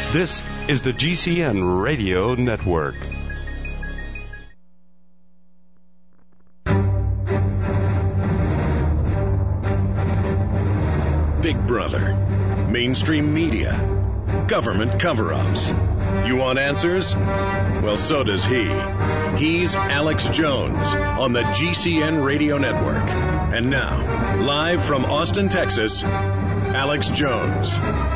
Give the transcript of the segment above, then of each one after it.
This is the GCN Radio Network. Big Brother, mainstream media, government cover-ups. You want answers? Well, so does he. He's Alex Jones on the GCN Radio Network. And now, live from Austin, Texas, Alex Jones.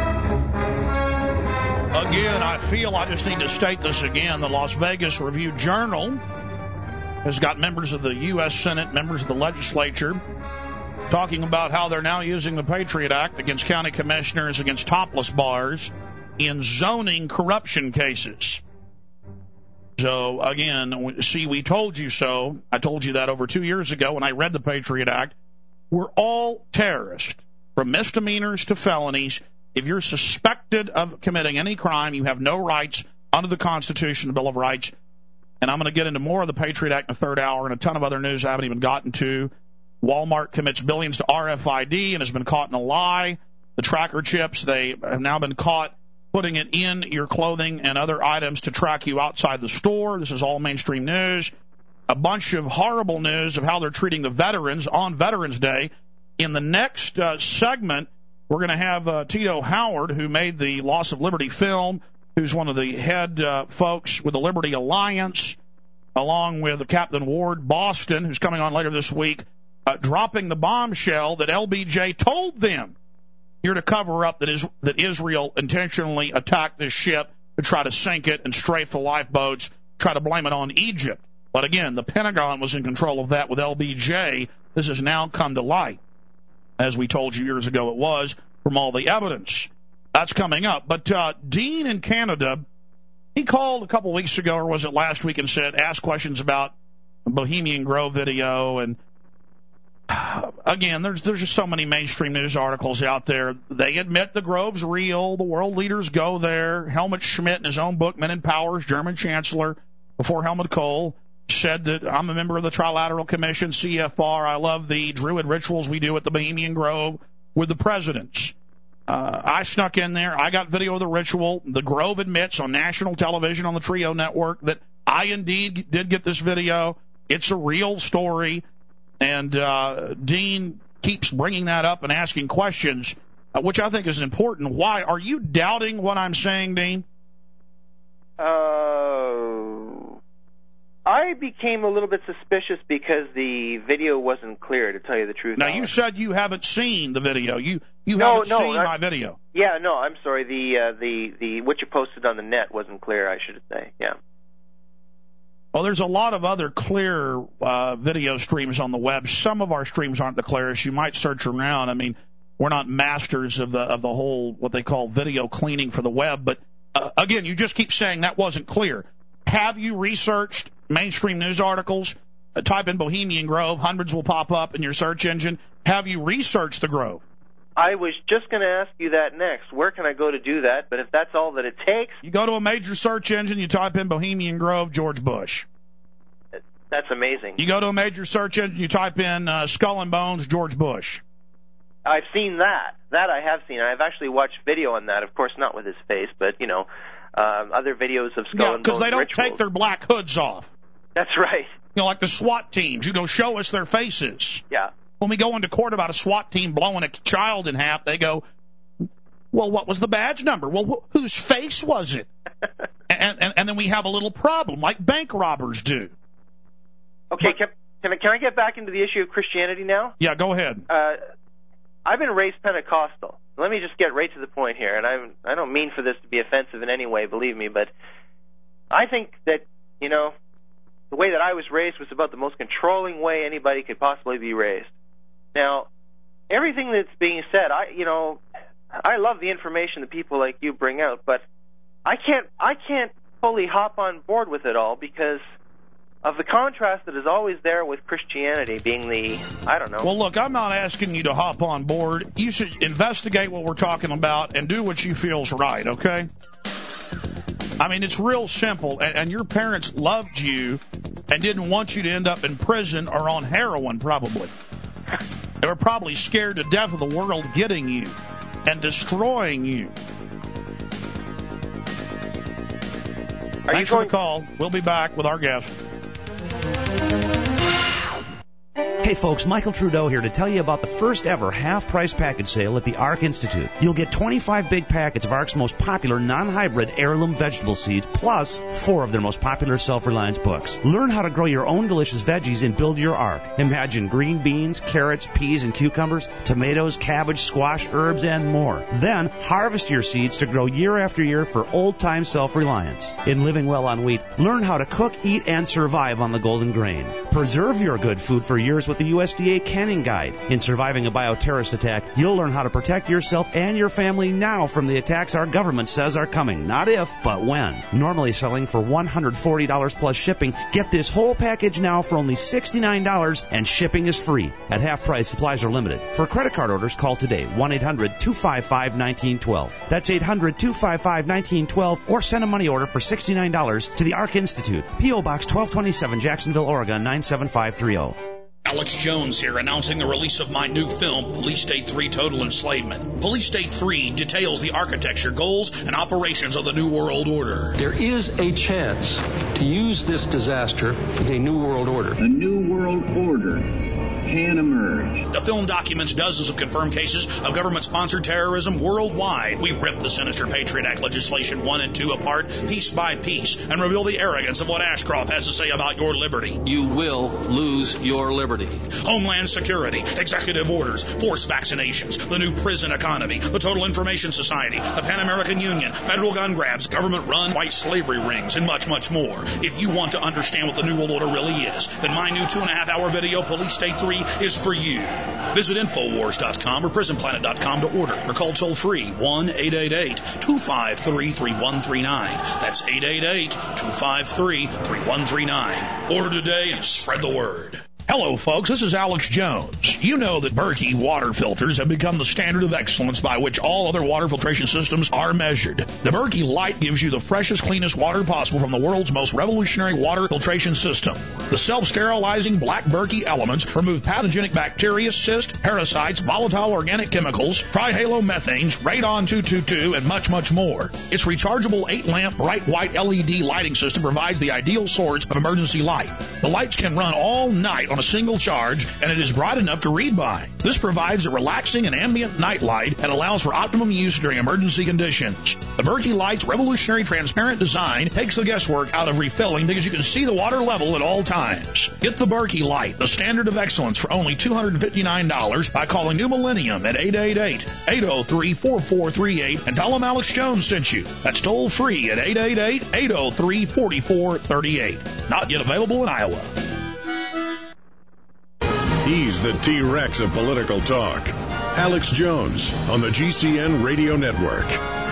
Again, I feel I just need to state this again. The Las Vegas Review-Journal has got members of the U.S. Senate, members of the legislature, talking about how they're now using the Patriot Act against county commissioners, against topless bars, in zoning corruption cases. So, again, see, we told you so. I told you that over 2 years ago when I read the Patriot Act. We're all terrorists, from misdemeanors to felonies. If you're suspected of committing any crime, you have no rights under the Constitution, the Bill of Rights. And I'm going to get into more of the Patriot Act in the third hour and a ton of other news I haven't even gotten to. Walmart commits billions to RFID and has been caught in a lie. The tracker chips, they have now been caught putting it in your clothing and other items to track you outside the store. This is all mainstream news. A bunch of horrible news of how they're treating the veterans on Veterans Day. In the next segment, we're going to have Tito Howard, who made the Loss of Liberty film, who's one of the head folks with the Liberty Alliance, along with Captain Ward Boston, who's coming on later this week, dropping the bombshell that LBJ told them here to cover up that Israel intentionally attacked this ship to try to sink it and strafe the lifeboats, try to blame it on Egypt. But again, the Pentagon was in control of that with LBJ. This has now come to light, as we told you years ago it was, from all the evidence. That's coming up. But Dean in Canada, he called a couple weeks ago, or was it last week, and asked questions about the Bohemian Grove video. And again, there's just so many mainstream news articles out there. They admit the Grove's real. The world leaders go there. Helmut Schmidt, in his own book, Men in Power, German chancellor, before Helmut Kohl, said that I'm a member of the Trilateral Commission, CFR. I love the Druid rituals we do at the Bohemian Grove with the presidents. I snuck in there. I got video of the ritual. The Grove admits on national television on the Trio Network that I indeed did get this video. It's a real story. And Dean keeps bringing that up and asking questions, which I think is important. Why? Are you doubting what I'm saying, Dean? I became a little bit suspicious because the video wasn't clear, to tell you the truth. Now, you said you haven't seen the video. You haven't seen my video. Yeah, no, I'm sorry. The what you posted on the net wasn't clear, I should say. Yeah. Well, there's a lot of other clear video streams on the web. Some of our streams aren't the clearest. You might search around. I mean, we're not masters of the whole what they call video cleaning for the web. But again, you just keep saying that wasn't clear. Have you researched mainstream news articles? Type in Bohemian Grove. Hundreds will pop up in your search engine. Have you researched the Grove? I was just going to ask you that next. Where can I go to do that? But if that's all that it takes... You go to a major search engine, you type in Bohemian Grove, George Bush. That's amazing. You go to a major search engine, you type in Skull and Bones, George Bush. I've seen that. That I have seen. I've actually watched video on that. Of course, not with his face, but, other videos of Skull and Bones because they don't rituals. take their black hoods off. That's right. Like the SWAT teams. You go show us their faces. Yeah. When we go into court about a SWAT team blowing a child in half, they go, well, what was the badge number? Well, whose face was it? and then we have a little problem, like bank robbers do. Okay, can I get back into the issue of Christianity now? Yeah, go ahead. I've been raised Pentecostal. Let me just get right to the point here, and I don't mean for this to be offensive in any way, believe me, but I think that, the way that I was raised was about the most controlling way anybody could possibly be raised. Now, everything that's being said, I love the information that people like you bring out, but I can't fully hop on board with it all because of the contrast that is always there with Christianity being Well, look, I'm not asking you to hop on board. You should investigate what we're talking about and do what you feel's right, okay? I mean, it's real simple, and your parents loved you and didn't want you to end up in prison or on heroin, probably. They were probably scared to death of the world getting you and destroying you. Thanks for the call. We'll be back with our guest. Hey folks, Michael Trudeau here to tell you about the first ever half-price package sale at the ARC Institute. You'll get 25 big packets of ARC's most popular non-hybrid heirloom vegetable seeds, plus 4 of their most popular self-reliance books. Learn how to grow your own delicious veggies and build your ARC. Imagine green beans, carrots, peas, and cucumbers, tomatoes, cabbage, squash, herbs, and more. Then harvest your seeds to grow year after year for old-time self-reliance. In Living Well on Wheat, learn how to cook, eat, and survive on the golden grain. Preserve your good food for years with the USDA Canning Guide. In Surviving a Bioterrorist Attack, you'll learn how to protect yourself and your family now from the attacks our government says are coming. Not if, but when. Normally selling for $140 plus shipping, get this whole package now for only $69, and shipping is free. At half price, supplies are limited. For credit card orders, call today, 1-800-255-1912. That's 800-255-1912, or send a money order for $69 to the ARC Institute, P.O. Box 1227, Jacksonville, Oregon, 97530. Alex Jones here, announcing the release of my new film, Police State 3 Total Enslavement. Police State 3 details the architecture, goals, and operations of the New World Order. There is a chance to use this disaster as a New World Order. A New World Order can emerge. The film documents dozens of confirmed cases of government-sponsored terrorism worldwide. We rip the sinister Patriot Act legislation 1 and 2 apart, piece by piece, and reveal the arrogance of what Ashcroft has to say about your liberty. You will lose your liberty. Homeland Security, executive orders, forced vaccinations, the new prison economy, the Total Information Society, the Pan American Union, federal gun grabs, government-run white slavery rings, and much, much more. If you want to understand what the New World Order really is, then my new 2.5-hour video, Police State 3, is for you. Visit Infowars.com or PrisonPlanet.com to order, or call toll-free 1-888-253-3139. That's 888-253-3139. Order today and spread the word. Hello, folks. This is Alex Jones. You know that Berkey water filters have become the standard of excellence by which all other water filtration systems are measured. The Berkey Light gives you the freshest, cleanest water possible from the world's most revolutionary water filtration system. The self-sterilizing black Berkey elements remove pathogenic bacteria, cysts, parasites, volatile organic chemicals, trihalomethanes, radon-222, and much, much more. Its rechargeable 8-lamp bright white LED lighting system provides the ideal source of emergency light. The lights can run all night on a single charge, and it is bright enough to read by. This provides a relaxing and ambient night light and allows for optimum use during emergency conditions. The Berkey Light's revolutionary transparent design takes the guesswork out of refilling because you can see the water level at all times. Get the Berkey Light, the standard of excellence, for only $259 by calling New Millennium at 888-803-4438 and tell them Alex Jones sent you. That's toll free at 888-803-4438. Not yet available in Iowa. He's the T-Rex of political talk. Alex Jones on the GCN Radio Network.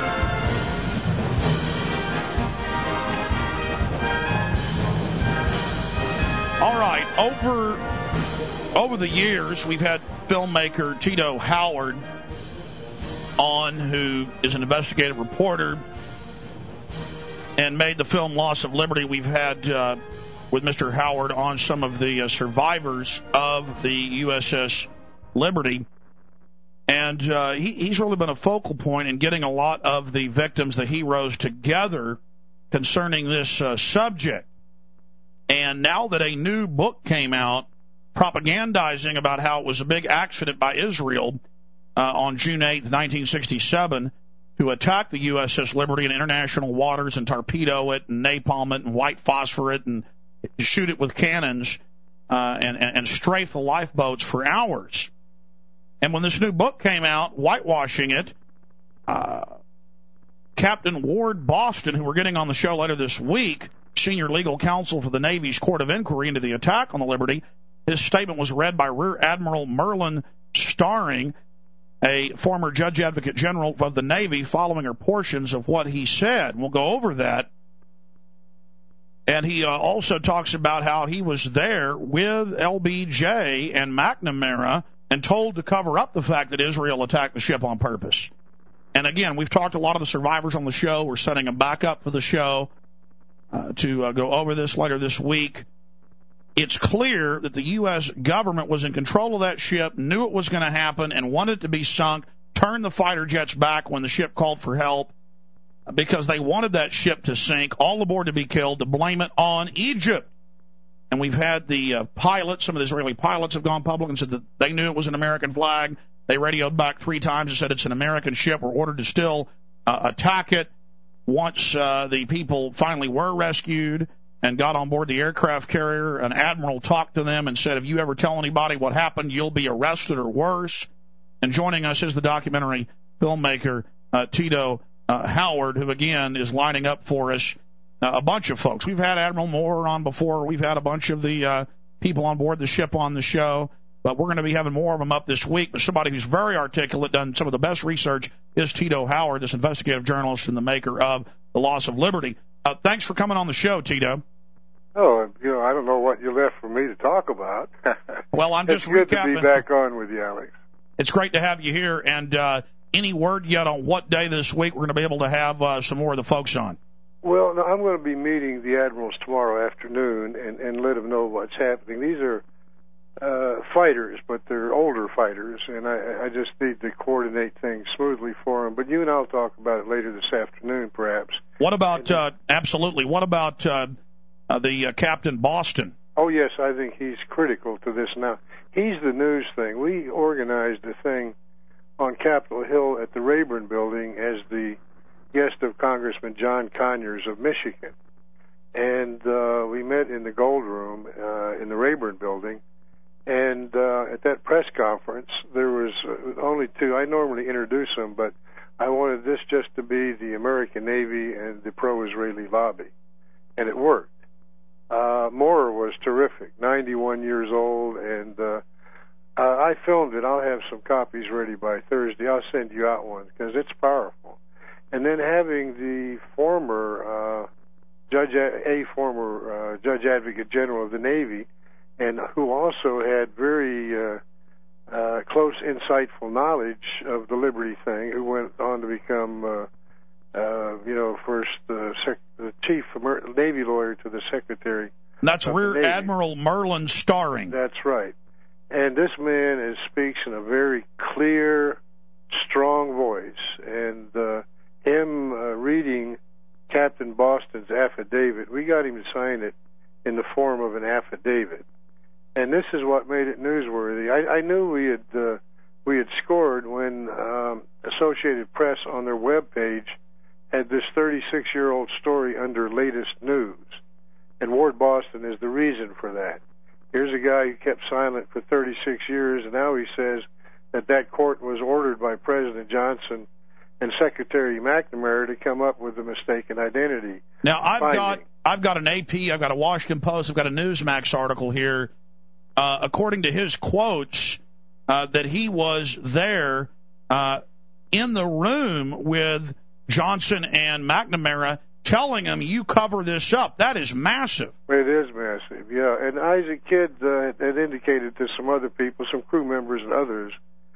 All right, over the years, we've had filmmaker Tito Howard on, who is an investigative reporter and made the film Loss of Liberty. We've had with Mr. Howard on some of the survivors of the USS Liberty. And he's really been a focal point in getting a lot of the victims, the heroes, together concerning this subject. And now that a new book came out propagandizing about how it was a big accident by Israel on June 8th, 1967, to attack the USS Liberty in international waters and torpedo it and napalm it and white phosphor it and shoot it with cannons and strafe the lifeboats for hours. And when this new book came out, whitewashing it, Captain Ward Boston, who we're getting on the show later this week, senior legal counsel for the Navy's Court of Inquiry into the attack on the Liberty, his statement was read by Rear Admiral Merlin Starring, a former Judge Advocate General of the Navy, following her portions of what he said. We'll go over that. And he also talks about how he was there with LBJ and McNamara and told to cover up the fact that Israel attacked the ship on purpose. And again, we've talked to a lot of the survivors on the show. We're setting them back up for the show to go over this later this week. It's clear that the U.S. government was in control of that ship, knew it was going to happen, and wanted it to be sunk, turned the fighter jets back when the ship called for help, because they wanted that ship to sink, all aboard to be killed, to blame it on Egypt. And we've had the pilots, some of the Israeli pilots have gone public and said that they knew it was an American flag. They radioed back 3 times and said it's an American ship. We're ordered to still attack it. Once the people finally were rescued and got on board the aircraft carrier, an admiral talked to them and said, if you ever tell anybody what happened, you'll be arrested or worse. And joining us is the documentary filmmaker Tito Howard, who, again, is lining up for us a bunch of folks. We've had Admiral Moore on before. We've had a bunch of the people on board the ship on the show. But we're going to be having more of them up this week. But somebody who's very articulate, done some of the best research, is Tito Howard, this investigative journalist and the maker of The Loss of Liberty. Thanks for coming on the show, Tito. Oh, I don't know what you left for me to talk about. Well, I'm just recapping. It's good to be back on with you, Alex. It's great to have you here. And any word yet on what day this week we're going to be able to have some more of the folks on? Well, no, I'm going to be meeting the admirals tomorrow afternoon and let them know what's happening. These are fighters, but they're older fighters, and I just need to coordinate things smoothly for them. But you and I'll talk about it later this afternoon, perhaps. What about, absolutely, what about the Captain Boston? Oh, yes, I think he's critical to this now. He's the news thing. We organized a thing on Capitol Hill at the Rayburn Building as the guest of Congressman John Conyers of Michigan. And we met in the Gold Room in the Rayburn Building. And at that press conference, there was only 2. I normally introduce them, but I wanted this just to be the American Navy and the pro-Israeli lobby. And it worked. Moore was terrific, 91 years old, and I filmed it. I'll have some copies ready by Thursday. I'll send you out one because it's powerful. And then having the former Judge Advocate General of the Navy, and who also had very close, insightful knowledge of the Liberty thing, who went on to become, first the chief Navy lawyer to the Secretary. That's Rear Admiral Merlin Starring. That's right. And this man speaks in a very clear, strong voice. And him reading Captain Boston's affidavit, we got him to sign it in the form of an affidavit. And this is what made it newsworthy. I knew we had scored when Associated Press on their webpage had this 36-year-old story under latest news. And Ward Boston is the reason for that. Here's a guy who kept silent for 36 years, and now he says that court was ordered by President Johnson and Secretary McNamara to come up with the mistaken identity. Now, I've got an AP, I've got a Washington Post, I've got a Newsmax article here. According to his quotes, that he was there in the room with Johnson and McNamara telling him, you cover this up. That is massive. It is massive, yeah. And Isaac Kidd had indicated to some other people, some crew members and others,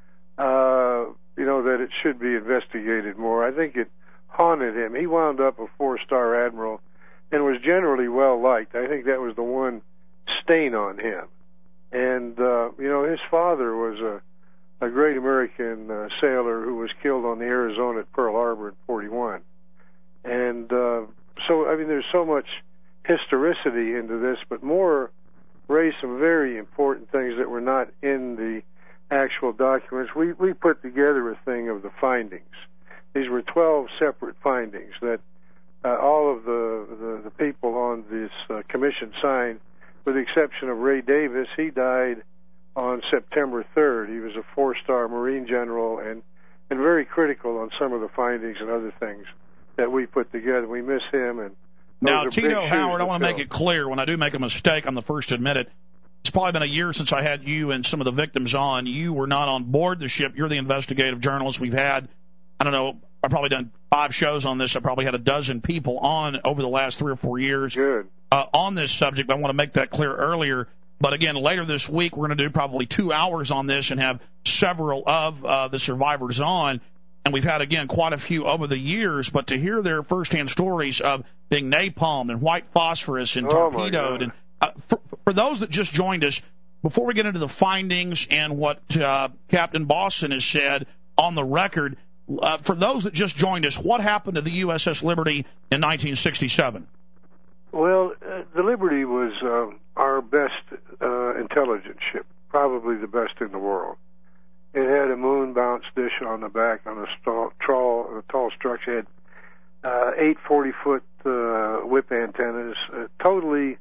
that it should be investigated more. I think it haunted him. He wound up a 4-star admiral and was generally well-liked. I think that was the one stain on him. And, his father was a great American sailor who was killed on the Arizona at Pearl Harbor in 1941. And there's so much historicity into this, but Moore raised some very important things that were not in the actual documents. We put together a thing of the findings. These were 12 separate findings that all of the people on this commission signed, with the exception of Ray Davis. He died on September 3rd. He was a 4-star Marine general and very critical on some of the findings and other things that we put together. We miss him. And now, Tito Howard, I want to make it clear, when I do make a mistake, I'm the first to admit it. It's probably been a year since I had you and some of the victims on. You were not on board the ship. You're the investigative journalist. We've had, I don't know, I've probably done 5 shows on this. I probably had a dozen people on over the last 3 or 4 years on this subject. I want to make that clear earlier. But again, later this week, we're going to do probably 2 hours on this and have several of the survivors on. And we've had, again, quite a few over the years. But to hear their firsthand stories of being napalmed and white phosphorus and torpedoed. And for those that just joined us, before we get into the findings and what Captain Boston has said on the record, For those that just joined us, what happened to the USS Liberty in 1967? Well, the Liberty was our best intelligence ship, probably the best in the world. It had a moon bounce dish on the back on a tall structure. It had 8 40-foot whip antennas, totally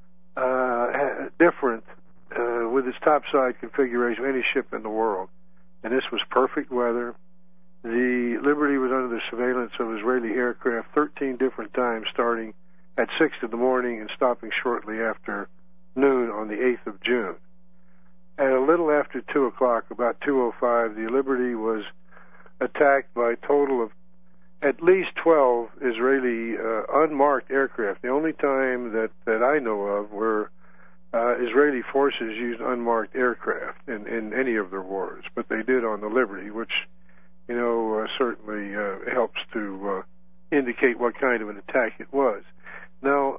different with its topside configuration of any ship in the world. And this was perfect weather. The Liberty was under the surveillance of Israeli aircraft 13 different times, starting at 6 in the morning and stopping shortly after noon on the 8th of June. At a little after 2 o'clock, about 2:05, the Liberty was attacked by a total of at least 12 Israeli unmarked aircraft. The only time that I know of where Israeli forces used unmarked aircraft in any of their wars, but they did on the Liberty, which certainly helps to indicate what kind of an attack it was. Now,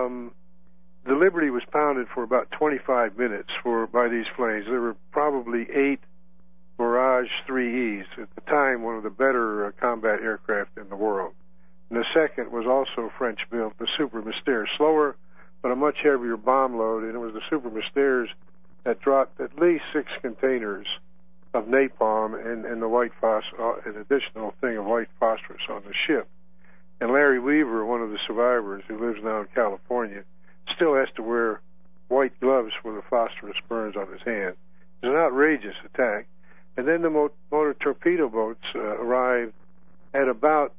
the Liberty was pounded for about 25 minutes by these planes. There were probably 8 Mirage 3Es, at the time one of the better combat aircraft in the world. And the second was also French-built, the Super Mystère, slower but a much heavier bomb load, and it was the Super Mystères that dropped at least 6 containers of napalm and an additional thing of white phosphorus on the ship. And Larry Weaver, one of the survivors who lives now in California, still has to wear white gloves where the phosphorus burns on his hand. It was an outrageous attack. And then the motor torpedo boats arrived at about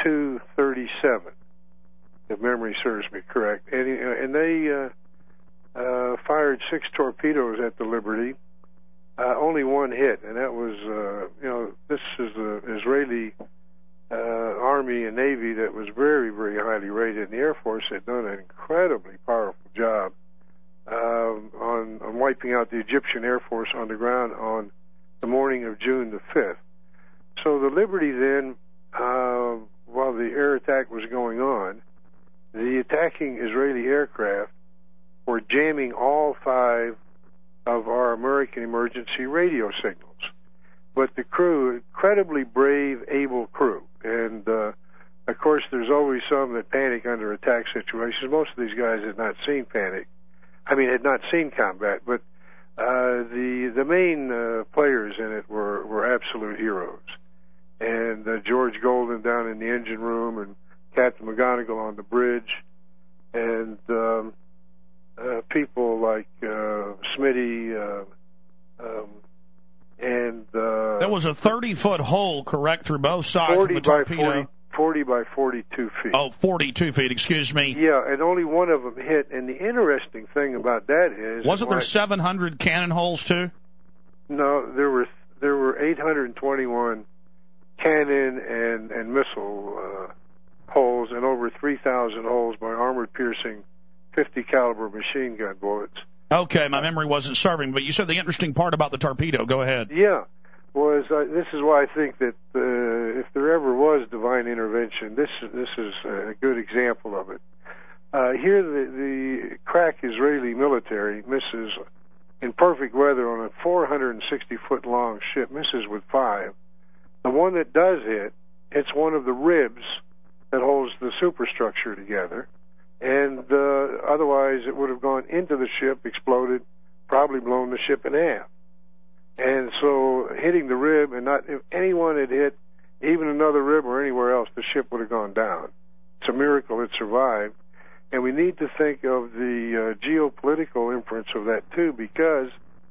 2:37, if memory serves me correct. And they fired 6 torpedoes at the Liberty. Only one hit, and that was, this is the Israeli Army and Navy that was very, very highly rated, and the Air Force had done an incredibly powerful job on wiping out the Egyptian Air Force on the ground on the morning of June the 5th. So the Liberty then, while the air attack was going on, the attacking Israeli aircraft were jamming all 5 of our American emergency radio signals. But the crew, incredibly brave, able crew, and of course there's always some that panic under attack situations. Most of these guys had not seen had not seen combat, but the main players in it were absolute heroes. And George Golden down in the engine room, and Captain McGonigal on the bridge, and people like Smitty, and there was a 30-foot hole, correct, through both sides of the torpedo. 40 by 42 feet. Oh, 42 feet, excuse me. Yeah, and only one of them hit. And the interesting thing about that is... Wasn't there 700 cannon holes, too? No, there were 821 cannon and missile holes, and over 3,000 holes by armored-piercing 50-caliber machine gun bullets. Okay, my memory wasn't serving, but you said the interesting part about the torpedo. Go ahead. Yeah. This is why I think that if there ever was divine intervention, this is a good example of it. Here, the crack Israeli military misses in perfect weather on a 460-foot long ship, misses with 5. The one that does hit, hits one of the ribs that holds the superstructure together, and otherwise it would have gone into the ship, exploded, probably blown the ship in half. And so hitting the rib, and not if anyone had hit even another rib or anywhere else, the ship would have gone down. It's a miracle it survived. And we need to think of the geopolitical inference of that, too, because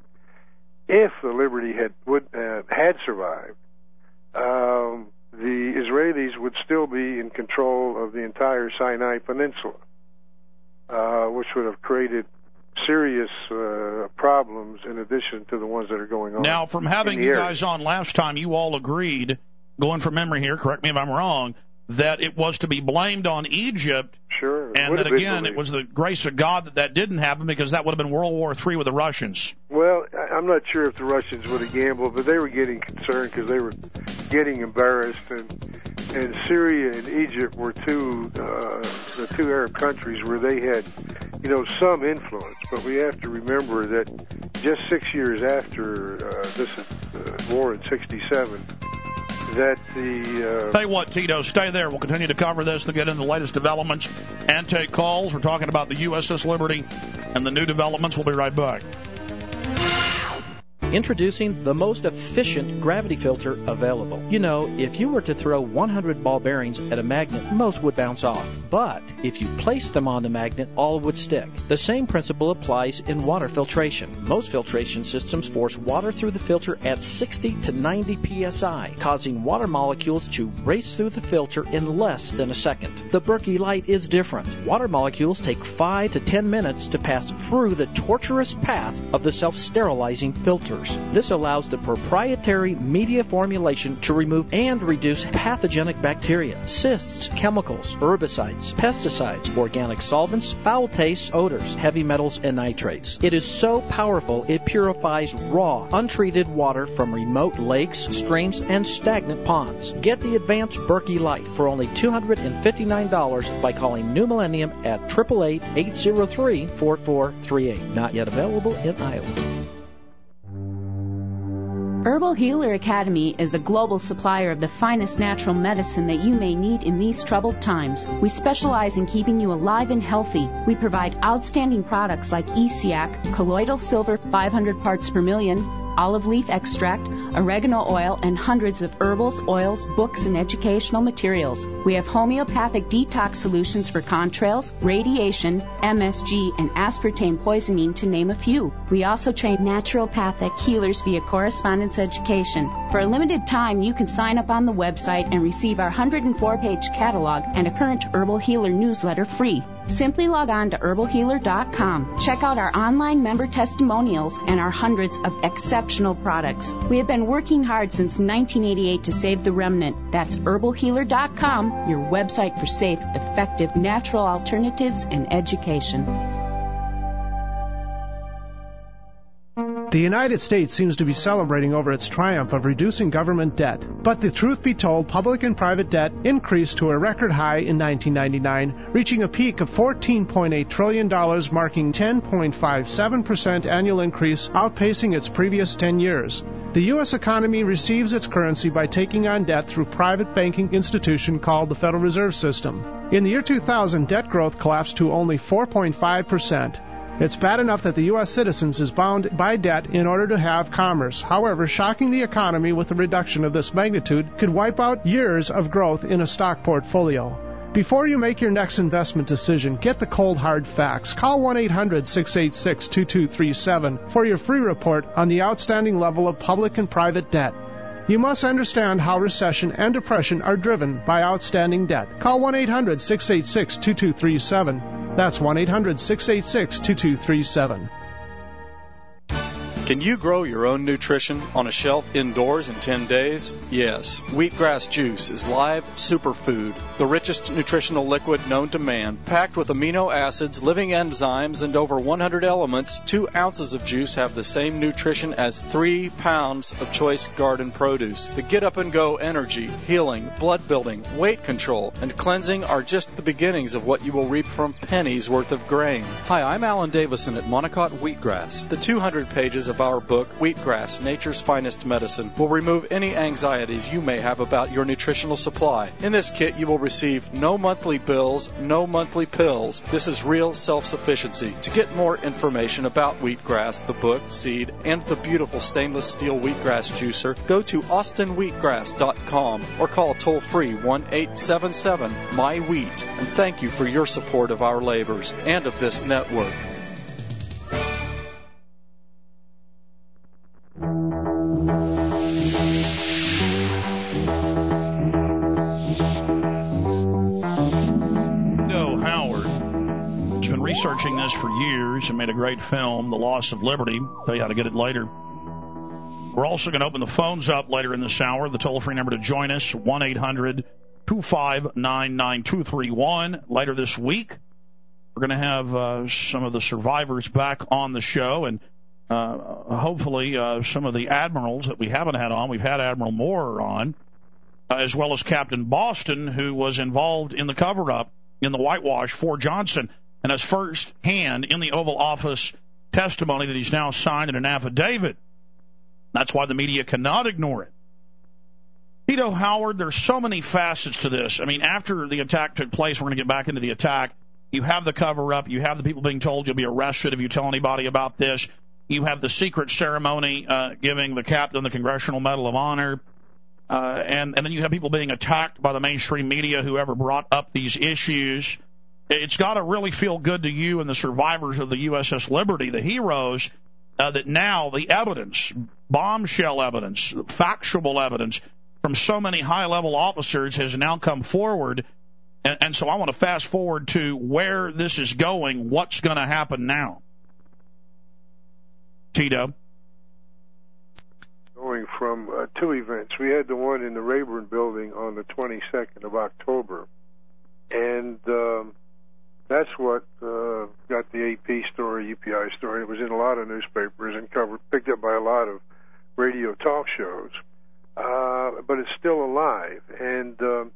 if the Liberty had survived, the Israelis would still be in control of the entire Sinai Peninsula, which would have created serious problems in addition to the ones that are going on. Now, from having you guys on last time, you all agreed, going from memory here, correct me if I'm wrong, that it was to be blamed on Egypt. Sure. And that, again, it was the grace of God that didn't happen, because that would have been World War III with the Russians. Well, I'm not sure if the Russians would have gambled, but they were getting concerned because they were getting embarrassed. And Syria and Egypt were the two Arab countries where they had, some influence. But we have to remember that just 6 years after this war in '67, that the... Tell you what, Tito, stay there. We'll continue to cover this to get into the latest developments and take calls. We're talking about the USS Liberty and the new developments. We'll be right back. Introducing the most efficient gravity filter available. You know, if you were to throw 100 ball bearings at a magnet, most would bounce off. But if you place them on the magnet, all would stick. The same principle applies in water filtration. Most filtration systems force water through the filter at 60 to 90 psi, causing water molecules to race through the filter in less than a second. The Berkey Light is different. Water molecules take 5 to 10 minutes to pass through the tortuous path of the self-sterilizing filter. This allows the proprietary media formulation to remove and reduce pathogenic bacteria, cysts, chemicals, herbicides, pesticides, organic solvents, foul tastes, odors, heavy metals, and nitrates. It is so powerful it purifies raw, untreated water from remote lakes, streams, and stagnant ponds. Get the advanced Berkey Light for only $259 by calling New Millennium at 888-803-4438. Not yet available in Iowa. Herbal Healer Academy is the global supplier of the finest natural medicine that you may need in these troubled times. We specialize in keeping you alive and healthy. We provide outstanding products like ESEAC, colloidal silver 500 parts per million, olive leaf extract, oregano oil, and hundreds of herbals, oils, books, and educational materials. We have homeopathic detox solutions for contrails, radiation, MSG, and aspartame poisoning, to name a few. We also train naturopathic healers via correspondence education. For a limited time, you can sign up on the website and receive our 104-page catalog and a current Herbal Healer newsletter free. Simply log on to herbalhealer.com. Check out our online member testimonials and our hundreds of exceptional products. We have been working hard since 1988 to save the remnant. That's herbalhealer.com, your website for safe, effective, natural alternatives and education. The United States seems to be celebrating over its triumph of reducing government debt. But the truth be told, public and private debt increased to a record high in 1999, reaching a peak of $14.8 trillion, marking 10.57% annual increase, outpacing its previous 10 years. The U.S. economy receives its currency by taking on debt through a private banking institution called the Federal Reserve System. In the year 2000, debt growth collapsed to only 4.5%. It's bad enough that the U.S. citizens is bound by debt in order to have commerce. However, shocking the economy with a reduction of this magnitude could wipe out years of growth in a stock portfolio. Before you make your next investment decision, get the cold hard facts. Call 1-800-686-2237 for your free report on the outstanding level of public and private debt. You must understand how recession and depression are driven by outstanding debt. Call 1-800-686-2237. That's 1-800-686-2237. Can you grow your own nutrition on a shelf indoors in 10 days? Yes. Wheatgrass juice is live superfood, the richest nutritional liquid known to man. Packed with amino acids, living enzymes, and over 100 elements, 2 ounces of juice have the same nutrition as 3 pounds of choice garden produce. The get-up-and-go energy, healing, blood building, weight control, and cleansing are just the beginnings of what you will reap from pennies worth of grain. Hi, I'm Alan Davison at Monocot Wheatgrass. The 200 pages of our book, Wheatgrass, Nature's Finest Medicine, will remove any anxieties you may have about your nutritional supply. In this kit, you will receive no monthly bills, no monthly pills. This is real self-sufficiency. To get more information about Wheatgrass, the book, seed, and the beautiful stainless steel wheatgrass juicer, go to austinwheatgrass.com or call toll-free 1-877-MY-WHEAT. And thank you for your support of our labors and of this network. Researching this for years and made a great film, The Loss of Liberty. Tell you how to get it later. We're also going to open the phones up later in this hour. The toll-free number to join us, 1-800-259-9231. Later this week, we're going to have some of the survivors back on the show, and hopefully some of the admirals that we haven't had on. We've had Admiral Moore on, as well as Captain Boston, who was involved in the cover-up in the whitewash for Johnson, and has first-hand in the Oval Office testimony that he's now signed in an affidavit. That's why the media cannot ignore it. Tito Howard, there's so many facets to this. I mean, after the attack took place, we're going to get back into the attack. You have the cover-up. You have the people being told you'll be arrested if you tell anybody about this. You have the secret ceremony giving the captain the Congressional Medal of Honor. And then you have people being attacked by the mainstream media, whoever brought up these issues. It's got to really feel good to you and the survivors of the USS Liberty, the heroes, that now the evidence, bombshell evidence, factual evidence from so many high-level officers has now come forward. And so I want to fast forward to where this is going, what's going to happen now. Tito? Going from two events. We had the one in the Rayburn building on the 22nd of October. And that's what got the AP story, UPI story. It was in a lot of newspapers and picked up by a lot of radio talk shows. But it's still alive. And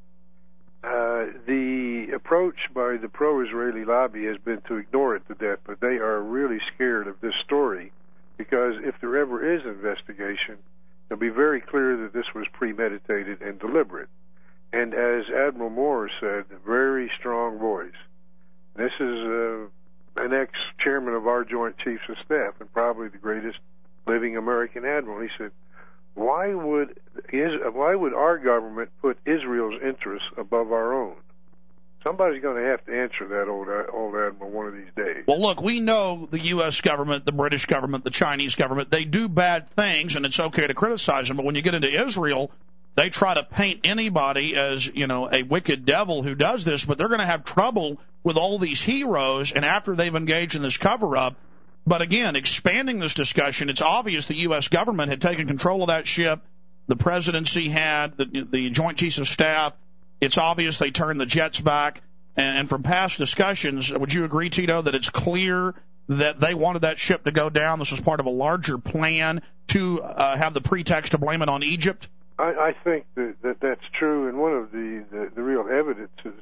the approach by the pro-Israeli lobby has been to ignore it to death, but they are really scared of this story because if there ever is an investigation, it'll be very clear that this was premeditated and deliberate. And as Admiral Moore said, a very strong voice. This is an ex-chairman of our Joint Chiefs of Staff and probably the greatest living American admiral. He said, why would our government put Israel's interests above our own? Somebody's going to have to answer that, old admiral, one of these days. Well, look, we know the U.S. government, the British government, the Chinese government, they do bad things, and it's okay to criticize them. But when you get into Israel, they try to paint anybody as, a wicked devil who does this, but they're going to have trouble with all these heroes, and after they've engaged in this cover-up. But again, expanding this discussion, it's obvious the U.S. government had taken control of that ship. The presidency had, the Joint Chiefs of Staff. It's obvious they turned the jets back. And from past discussions, would you agree, Tito, that it's clear that they wanted that ship to go down? This was part of a larger plan to have the pretext to blame it on Egypt? I think that's true, and one of the real evidences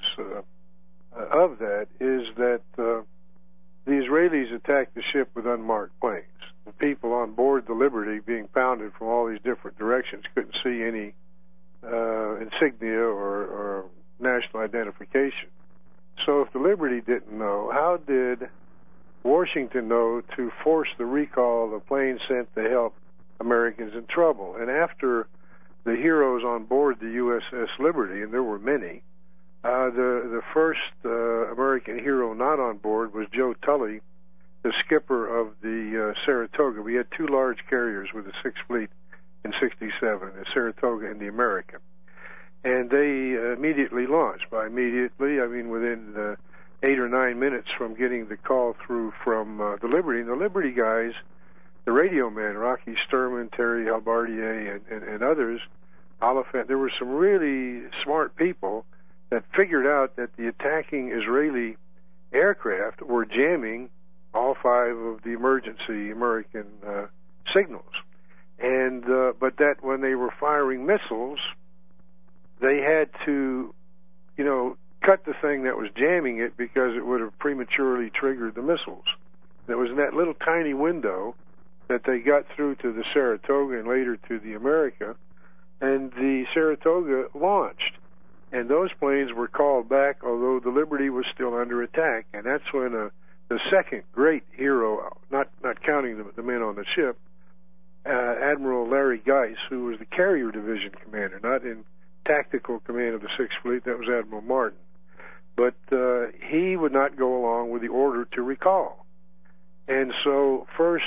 of that is that the Israelis attacked the ship with unmarked planes. The people on board the Liberty, being pounded from all these different directions, couldn't see any insignia or national identification. So if the Liberty didn't know, how did Washington know to force the recall of the plane sent to help Americans in trouble? And after the heroes on board the USS Liberty, and there were many, the first American hero not on board was Joe Tully, the skipper of the Saratoga. We had two large carriers with the Sixth Fleet in '67, the Saratoga and the America. And they immediately launched. By immediately, I mean within 8 or 9 minutes from getting the call through from the Liberty. And the Liberty guys, the radio men, Rocky Sturman, Terry Halbardier, and others, Oliphant, there were some really smart people that figured out that the attacking Israeli aircraft were jamming all 5 of the emergency American signals. And but that when they were firing missiles, they had to, cut the thing that was jamming it because it would have prematurely triggered the missiles. It was in that little tiny window that they got through to the Saratoga and later to the America, and the Saratoga launched. And those planes were called back, although the Liberty was still under attack. And that's when the second great hero, not counting the men on the ship, Admiral Larry Geis, who was the carrier division commander, not in tactical command of the Sixth Fleet, that was Admiral Martin. But he would not go along with the order to recall. And so first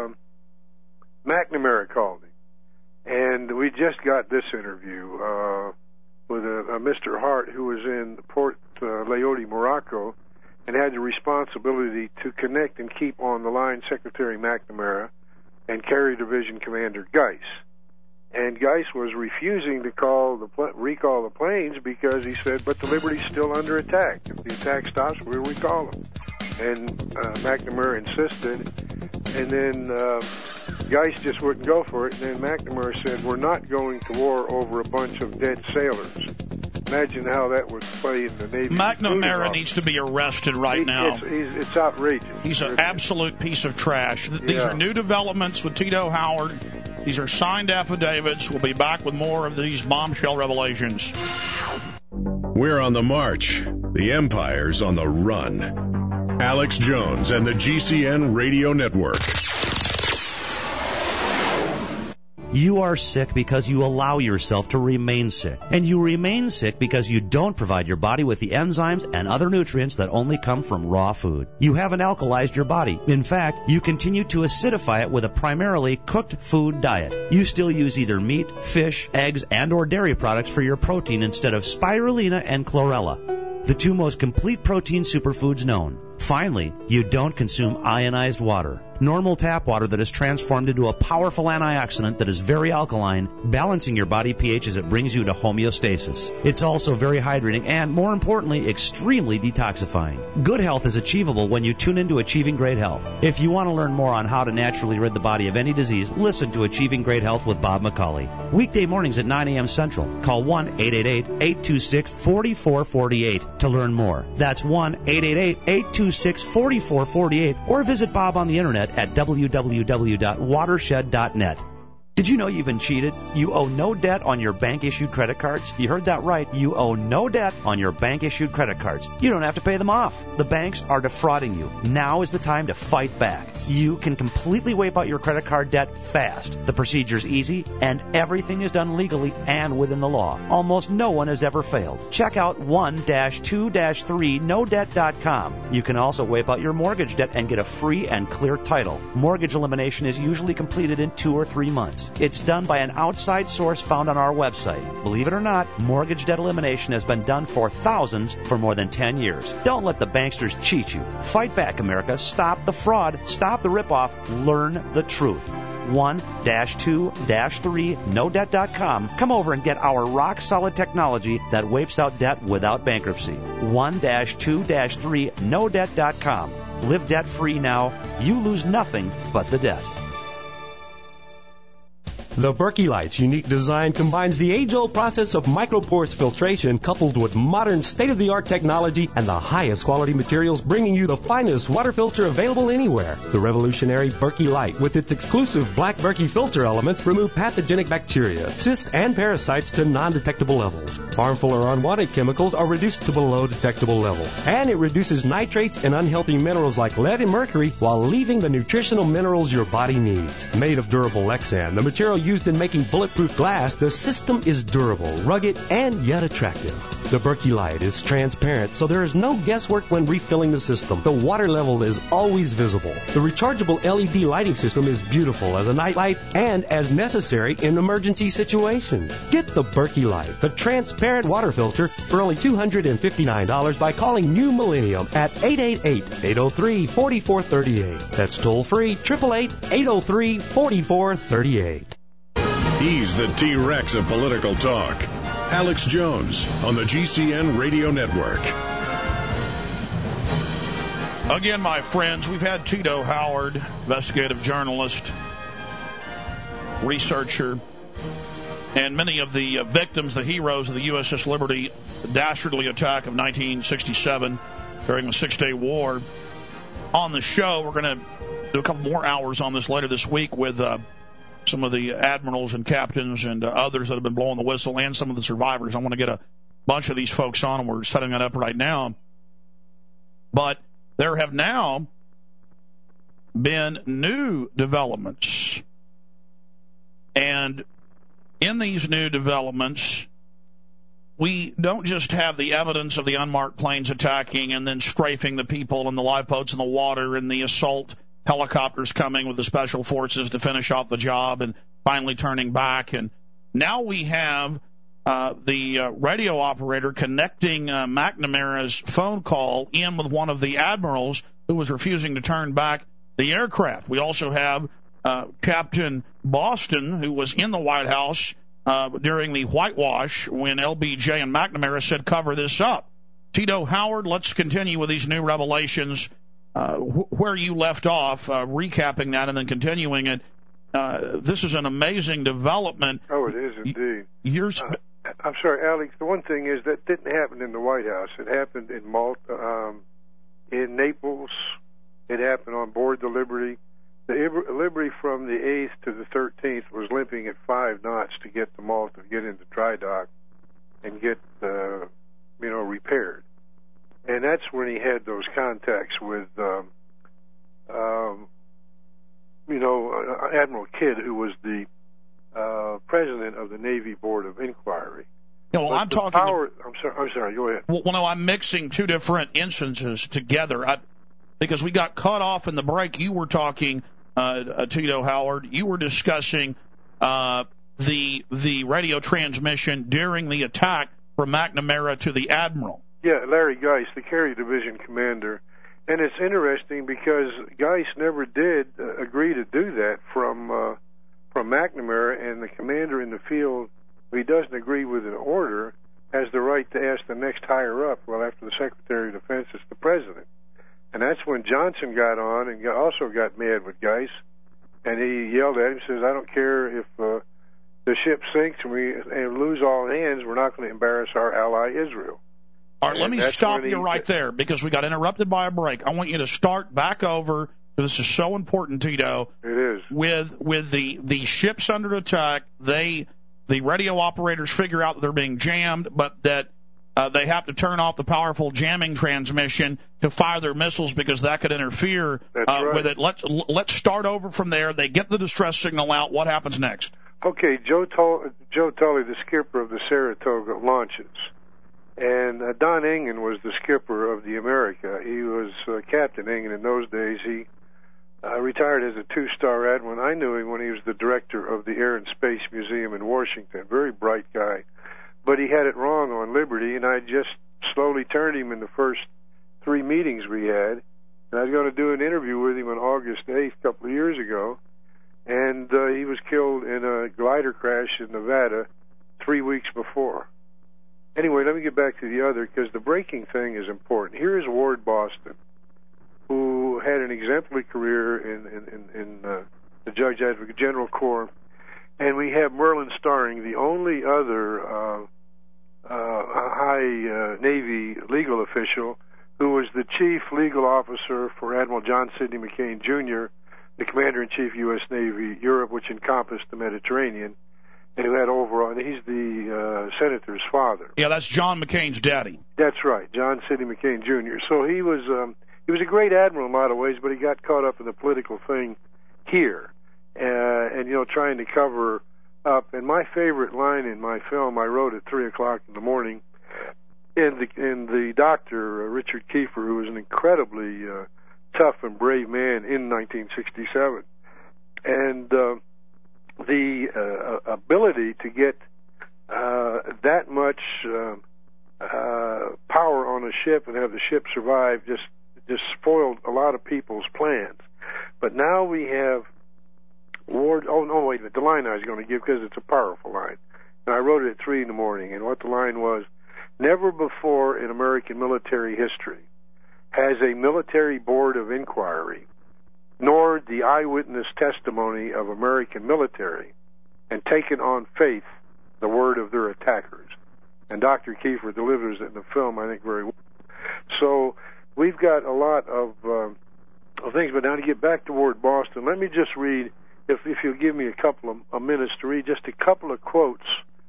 McNamara called him. And we just got this interview with a Mr. Hart, who was in Port Leyte, Morocco, and had the responsibility to connect and keep on the line Secretary McNamara and Carrier Division Commander Geis. And Geis was refusing to recall the planes because he said, but the Liberty's still under attack. If the attack stops, we'll recall them. And McNamara insisted, and then Geis just wouldn't go for it. And then McNamara said, we're not going to war over a bunch of dead sailors. Imagine how that would play in the Navy. McNamara needs to be arrested now. It's outrageous. He's an absolute piece of trash. These are new developments with Tito Howard. These are signed affidavits. We'll be back with more of these bombshell revelations. We're on the march. The empire's on the run. Alex Jones and the GCN Radio Network. You are sick because you allow yourself to remain sick. And you remain sick because you don't provide your body with the enzymes and other nutrients that only come from raw food. You haven't alkalized your body. In fact, you continue to acidify it with a primarily cooked food diet. You still use either meat, fish, eggs, and or dairy products for your protein instead of spirulina and chlorella, the two most complete protein superfoods known. Finally, you don't consume ionized water. Normal tap water that is transformed into a powerful antioxidant that is very alkaline, balancing your body pH as it brings you to homeostasis. It's also very hydrating and, more importantly, extremely detoxifying. Good health is achievable when you tune into Achieving Great Health. If you want to learn more on how to naturally rid the body of any disease, listen to Achieving Great Health with Bob McCauley. Weekday mornings at 9 a.m. Central. Call 1-888-826-4448 to learn more. That's 1-888-826-4448 or visit Bob on the internet at www.watershed.net. Did you know you've been cheated? You owe no debt on your bank-issued credit cards. You heard that right. You owe no debt on your bank-issued credit cards. You don't have to pay them off. The banks are defrauding you. Now is the time to fight back. You can completely wipe out your credit card debt fast. The procedure's easy, and everything is done legally and within the law. Almost no one has ever failed. Check out 1-2-3nodebt.com. You can also wipe out your mortgage debt and get a free and clear title. Mortgage elimination is usually completed in 2 or 3 months. It's done by an outside source found on our website. Believe it or not, mortgage debt elimination has been done for thousands for more than 10 years. Don't let the banksters cheat you. Fight back, America. Stop the fraud. Stop the ripoff. Learn the truth. 1-2-3nodebt.com. Come over and get our rock-solid technology that wipes out debt without bankruptcy. 1-2-3nodebt.com. Live debt-free now. You lose nothing but the debt. The Berkey Light's unique design combines the age-old process of microporous filtration coupled with modern state-of-the-art technology and the highest quality materials, bringing you the finest water filter available anywhere. The revolutionary Berkey Light, with its exclusive black Berkey filter elements, remove pathogenic bacteria, cysts, and parasites to non-detectable levels. Harmful or unwanted chemicals are reduced to below detectable levels. And it reduces nitrates and unhealthy minerals like lead and mercury while leaving the nutritional minerals your body needs. Made of durable Lexan, the material used in making bulletproof glass, the system is durable, rugged, and yet attractive. The Berkey Light is transparent, so there is no guesswork when refilling the system. The water level is always visible. The rechargeable LED lighting system is beautiful as a night light and as necessary in emergency situations. Get the Berkey Light, the transparent water filter, for only $259 by calling New Millennium at 888-803-4438. That's toll free, 888-803-4438. He's the T-Rex of political talk. Alex Jones on the GCN Radio Network. Again, my friends, we've had Tito Howard, investigative journalist, researcher, and many of the victims, the heroes of the USS Liberty dastardly attack of 1967 during the Six-Day War, on the show. We're going to do a couple more hours on this later this week with some of the admirals and captains and others that have been blowing the whistle, and some of the survivors. I want to get a bunch of these folks on, and we're setting that up right now. But there have now been new developments. And in these new developments, we don't just have the evidence of the unmarked planes attacking and then strafing the people and the lifeboats in the water and the assault helicopters coming with the special forces to finish off the job and finally turning back. And now we have the radio operator connecting McNamara's phone call in with one of the admirals who was refusing to turn back the aircraft. We also have Captain Boston, who was in the White House during the whitewash when LBJ and McNamara said, cover this up. Tito Howard, let's continue with these new revelations. Where you left off, recapping that and then continuing it. This is an amazing development. Oh, it is indeed. I'm sorry, Alex. The one thing is that didn't happen in the White House. It happened in Malta, in Naples. It happened on board the Liberty. The Liberty from the 8th to the 13th was limping at 5 knots to get to Malta, get into dry dock, and get repaired. And that's when he had those contacts with Admiral Kidd, who was the president of the Navy Board of Inquiry. Yeah, well, I'm talking. I'm sorry. Go ahead. Well, no, I'm mixing two different instances together because we got cut off in the break. You were talking, Tito Howard. You were discussing the radio transmission during the attack from McNamara to the Admiral. Yeah, Larry Geist, the Carrier Division commander. And it's interesting because Geist never did agree to do that from McNamara, and the commander in the field, if he doesn't agree with an order, has the right to ask the next higher up. Well, after the Secretary of Defense, it's the President. And that's when Johnson got on and also got mad with Geist, and he yelled at him, says, I don't care if the ship sinks and we lose all hands, we're not going to embarrass our ally Israel. All right, let me stop you right there because we got interrupted by a break. I want you to start back over. This is so important, Tito. It is. With the ships under attack, the radio operators figure out that they're being jammed, but that they have to turn off the powerful jamming transmission to fire their missiles because that could interfere with it. Let's start over from there. They get the distress signal out. What happens next? Okay, Joe Tully, the skipper of the Saratoga, launches. And Don Engen was the skipper of the America. He was Captain Engen in those days. He retired as a 2-star admiral. I knew him when he was the director of the Air and Space Museum in Washington. Very bright guy. But he had it wrong on Liberty, and I just slowly turned him in the first 3 meetings we had. And I was going to do an interview with him on August 8th, a couple of years ago. And he was killed in a glider crash in Nevada 3 weeks before. Anyway, let me get back to the other, because the breaking thing is important. Here is Ward Boston, who had an exemplary career in the Judge Advocate General Corps, and we have Merlin Starring, the only other high Navy legal official who was the chief legal officer for Admiral John Sidney McCain, Jr., the Commander-in-Chief, U.S. Navy, Europe, which encompassed the Mediterranean, and who had overall, he's the senator's father. Yeah, that's John McCain's daddy. That's right, John Sidney McCain, Jr. So he was a great admiral in a lot of ways, but he got caught up in the political thing here, and trying to cover up. And my favorite line in my film, I wrote at 3:00 in the morning, and the doctor, Richard Kiefer, who was an incredibly tough and brave man in 1967, and the ability to get that much power on a ship and have the ship survive just spoiled a lot of people's plans. But now we have Ward. Oh no, wait a minute. The line I was going to give, because it's a powerful line, and I wrote it at 3 a.m, and what the line was: never before in American military history has a military board of inquiry nor the eyewitness testimony of American military and taken on faith the word of their attackers. And Dr. Kiefer delivers it in the film, I think, very well. So we've got a lot of things. But now to get back to Ward Boston, let me just read, if you'll give me a couple of minutes to read just a couple of quotes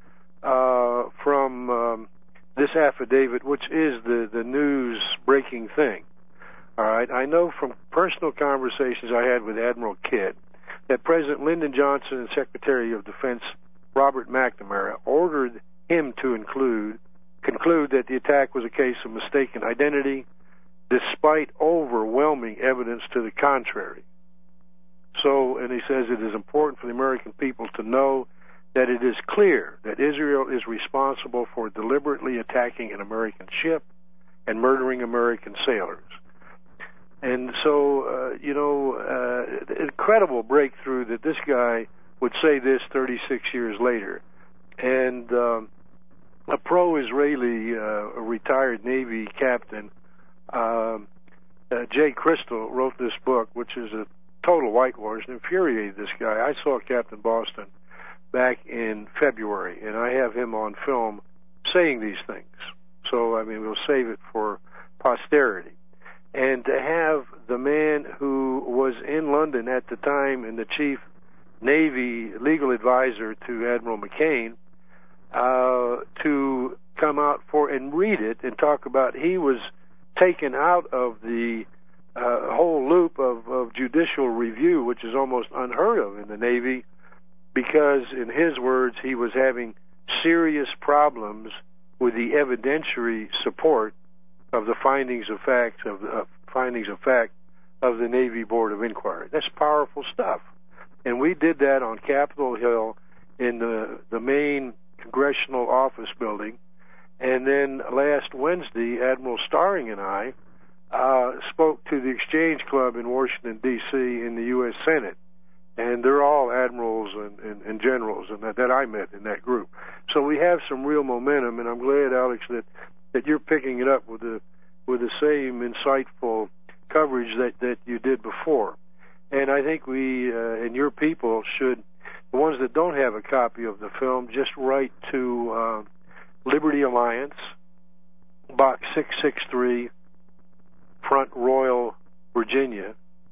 from this affidavit, which is the news breaking thing. All right, I know from personal conversations I had with Admiral Kidd that President Lyndon Johnson and Secretary of Defense Robert McNamara ordered him to conclude that the attack was a case of mistaken identity, despite overwhelming evidence to the contrary. So, and he says it is important for the American people to know that it is clear that Israel is responsible for deliberately attacking an American ship and murdering American sailors. And so, incredible breakthrough that this guy would say this 36 years later. And a pro-Israeli retired Navy captain, Jay Crystal, wrote this book, which is a total whitewash, and infuriated this guy. I saw Captain Boston back in February, and I have him on film saying these things. So, I mean, we'll save it for posterity. And to have the man who was in London at the time and the chief Navy legal advisor to Admiral McCain to come out for and read it and talk about he was taken out of the whole loop of judicial review, which is almost unheard of in the Navy, because, in his words, he was having serious problems with the evidentiary support of the findings of fact of the Navy Board of Inquiry. That's powerful stuff. And we did that on Capitol Hill in the main congressional office building. And then last Wednesday, Admiral Starring and I spoke to the Exchange Club in Washington, D.C. in the U.S. Senate. And they're all admirals and generals and that I met in that group. So we have some real momentum, and I'm glad, Alex, that you're picking it up with the same insightful coverage that you did before. And I think we and your people should, the ones that don't have a copy of the film, just write to Liberty Alliance, Box 663, Front Royal, Virginia,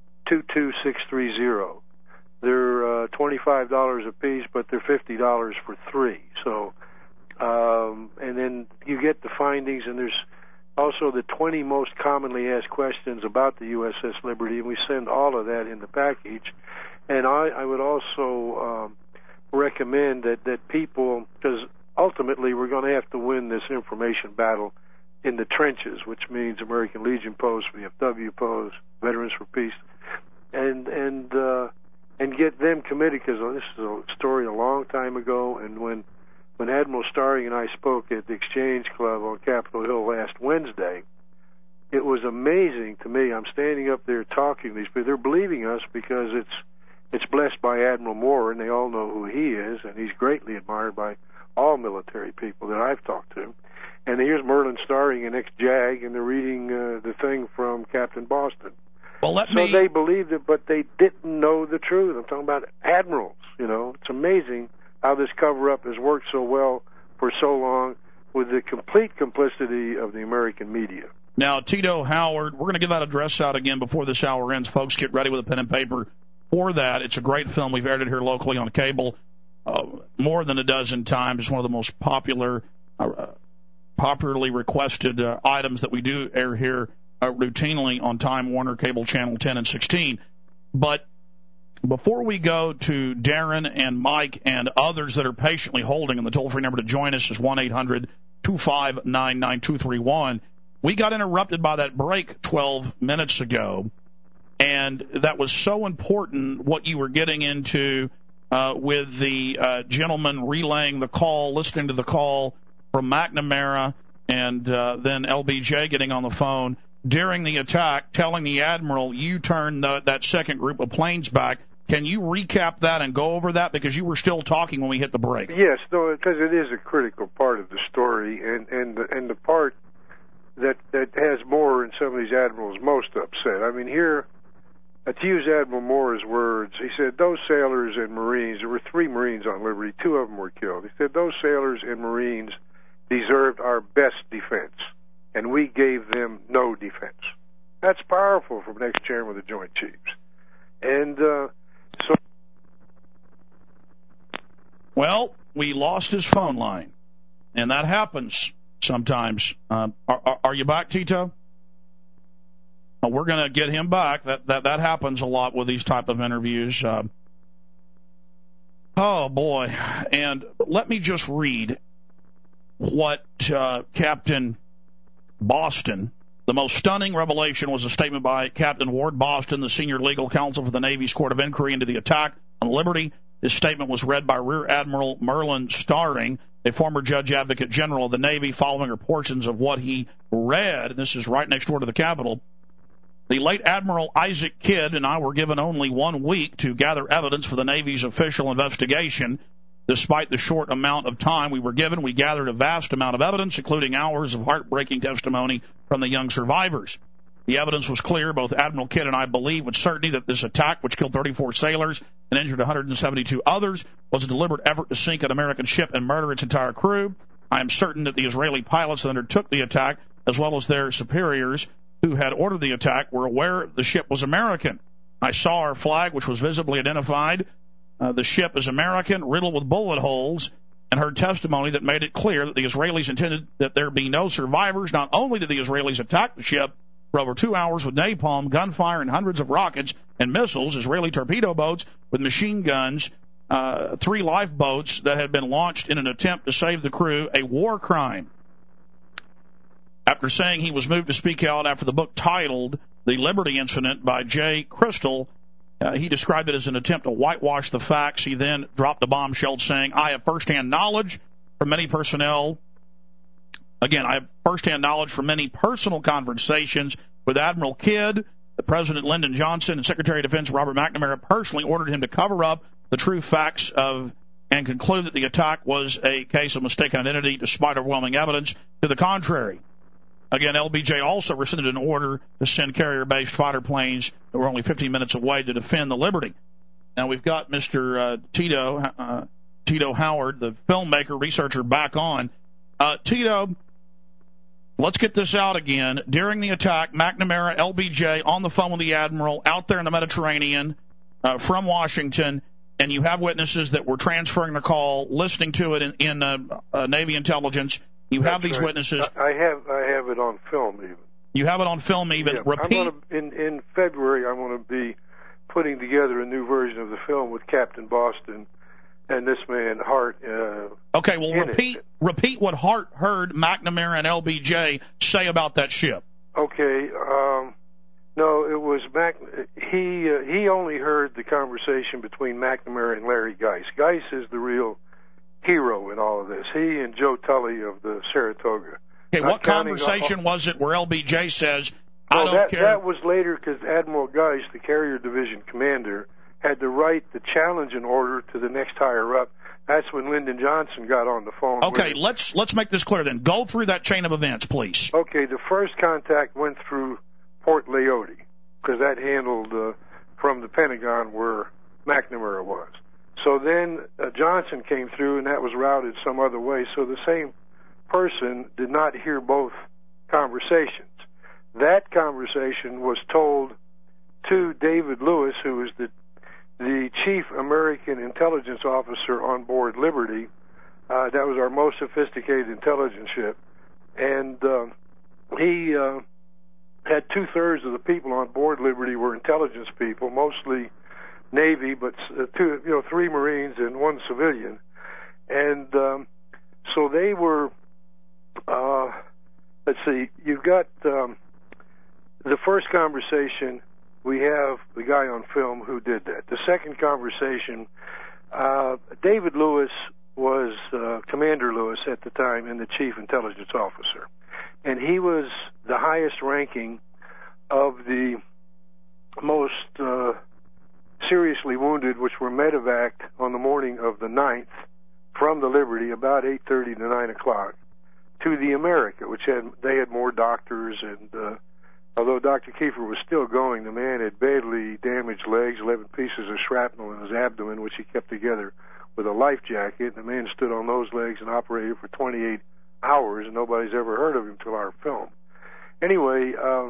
22630. They're $25 a piece, but they're $50 for 3. So, and then you get the findings, and there's also the 20 most commonly asked questions about the USS Liberty, and we send all of that in the package. And I would also recommend that people, because ultimately we're going to have to win this information battle in the trenches, which means American Legion posts, VFW posts, Veterans for Peace, and get them committed, because this is a story a long time ago, and when Admiral Starring and I spoke at the Exchange Club on Capitol Hill last Wednesday, it was amazing to me. I'm standing up there talking to these people. They're believing us because it's blessed by Admiral Moore, and they all know who he is, and he's greatly admired by all military people that I've talked to. And here's Merlin Starring, an ex-JAG, and they're reading the thing from Captain Boston. Well, they believed it, but they didn't know the truth. I'm talking about admirals, you know. It's amazing how this cover-up has worked so well for so long with the complete complicity of the American media. Now, Tito Howard, we're going to give that address out again before this hour ends. Folks, get ready with a pen and paper for that. It's a great film. We've aired it here locally on cable more than a dozen times. It's one of the most popularly requested items that we do air here routinely on Time Warner Cable Channel 10 and 16. But before we go to Darren and Mike and others that are patiently holding, and the toll-free number to join us is 1-800-259-9231, we got interrupted by that break 12 minutes ago, and that was so important what you were getting into with the gentleman relaying the call, listening to the call from McNamara, and then LBJ getting on the phone during the attack, telling the Admiral, you turned that second group of planes back. Can you recap that and go over that? Because you were still talking when we hit the break. Yes, no, because it is a critical part of the story, and the part that has Moore and some of these admirals most upset. I mean, here, to use Admiral Moore's words, he said, those sailors and Marines, there were 3 Marines on Liberty, 2 of them were killed. He said, those sailors and Marines deserved our best defense, and we gave them no defense. That's powerful from an ex-chairman of the Joint Chiefs. And well, we lost his phone line, and that happens sometimes. Are you back, Tito? We're going to get him back. That happens a lot with these type of interviews. Oh, boy. And let me just read what Captain Boston, the most stunning revelation was a statement by Captain Ward Boston, the senior legal counsel for the Navy's Court of Inquiry into the attack on Liberty. This statement was read by Rear Admiral Merlin Starring, a former Judge Advocate General of the Navy, following are portions of what he read. And this is right next door to the Capitol. The late Admiral Isaac Kidd and I were given only 1 week to gather evidence for the Navy's official investigation. Despite the short amount of time we were given, we gathered a vast amount of evidence, including hours of heartbreaking testimony from the young survivors. The evidence was clear. Both Admiral Kidd and I believe with certainty that this attack, which killed 34 sailors and injured 172 others, was a deliberate effort to sink an American ship and murder its entire crew. I am certain that the Israeli pilots that undertook the attack, as well as their superiors who had ordered the attack, were aware the ship was American. I saw our flag, which was visibly identified. The ship is American, riddled with bullet holes, and heard testimony that made it clear that the Israelis intended that there be no survivors. Not only did the Israelis attack the ship for over 2 hours with napalm, gunfire, and hundreds of rockets and missiles, Israeli torpedo boats with machine guns, 3 lifeboats that had been launched in an attempt to save the crew, a war crime. After saying he was moved to speak out after the book titled The Liberty Incident by Jay Crystal, he described it as an attempt to whitewash the facts. He then dropped a bombshell saying, I have firsthand knowledge from many personnel. Again, I have firsthand knowledge from many personal conversations with Admiral Kidd. The President Lyndon Johnson and Secretary of Defense Robert McNamara personally ordered him to cover up the true facts and conclude that the attack was a case of mistaken identity despite overwhelming evidence to the contrary. Again, LBJ also rescinded an order to send carrier-based fighter planes that were only 15 minutes away to defend the Liberty. Now, we've got Mr. Tito Howard, the filmmaker, researcher, back on. Tito, let's get this out again. During the attack, McNamara, LBJ, on the phone with the Admiral, out there in the Mediterranean from Washington, and you have witnesses that were transferring the call, listening to it in Navy intelligence. You have these witnesses. I have it on film even. You have it on film even. Yeah, Repeat. In February, I'm going to be putting together a new version of the film with Captain Boston and this man Hart. Okay, well, repeat what Hart heard McNamara and LBJ say about that ship. Okay. No, it was he only heard the conversation between McNamara and Larry Geis. Geis is the real hero in all of this. He and Joe Tully of the Saratoga. Okay, what conversation was it where LBJ says, I don't care? That was later because Admiral Geis, the carrier division commander, had the right to challenge an order to the next higher up. That's when Lyndon Johnson got on the phone. Okay, let's make this clear then. Go through that chain of events, please. Okay, the first contact went through Port Leote because that handled from the Pentagon where McNamara was. So then Johnson came through, and that was routed some other way. So the same person did not hear both conversations. That conversation was told to David Lewis, who is the chief American intelligence officer on board Liberty. That was our most sophisticated intelligence ship. And he had 2/3 of the people on board Liberty were intelligence people, mostly Navy, but 3 Marines and 1 civilian. And so they were, let's see, you've got the first conversation, we have the guy on film who did that. The second conversation, David Lewis was Commander Lewis at the time and the chief intelligence officer. And he was the highest ranking of the most seriously wounded, which were medevaced on the morning of the 9th from the Liberty, about 8:30 to 9 o'clock, to the America, which they had more doctors, and although Dr. Kiefer was still going, the man had badly damaged legs, 11 pieces of shrapnel in his abdomen, which he kept together with a life jacket, and the man stood on those legs and operated for 28 hours, and nobody's ever heard of him till our film. Anyway,